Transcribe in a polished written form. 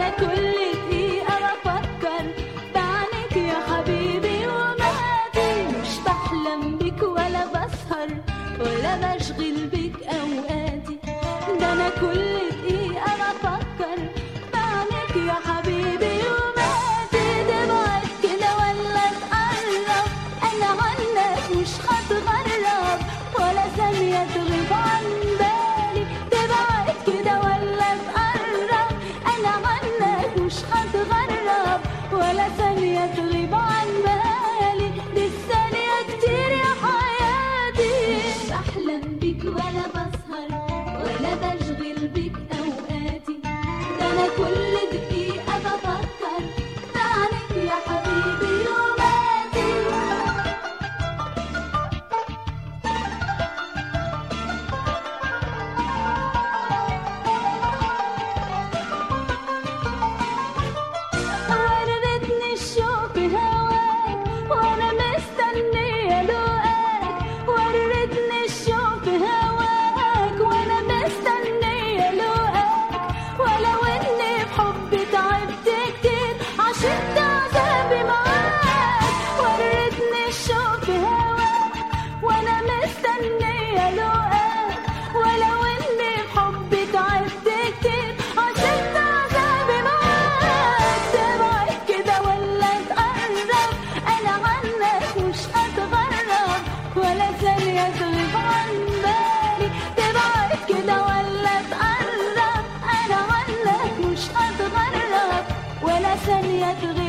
أنا كل دقيقة بفكر بعينك يا حبيبي وماتي، مش بحلم بك ولا بسهر ولا بشغل بك أوقاتي، ده أنا كل دقيقة بفكر بعينك يا حبيبي وماتي، تبعد كده ولا تقرب أنا عنك مش هتغرب ولا ثانية تغيب عن بالي، تبعد كده ولا تقرب أنا عنك مش هتغرب ولا ثانية تغيب عن بالي، دي الثانية كتير يا حياتي، مش بحلم بك ولا بسهر ولا بشغل بك أوقاتي، ده أنا كل دقيقة بفكر بعينك يا حبيبي وماتي. وردتني الشوق هواك وأنا مستنية لقاك، وردتني الشوق هواك وأنا مستنية لقاك، ولو إني بحبي تعبت كتير عشقت عذابي معاك، وردتني الشوق هواك وأنا مستنية لقاك، ولو إني بحبي تعبت كتير عشقت عذابي معاك، تبعد كده ولا تقرب أنا عنك مش هتغرب ولا ثانية تغيب عن بالي، تبعد كده ولا تقرب أنا عنك مش هتغرب ولا ثانية تغيب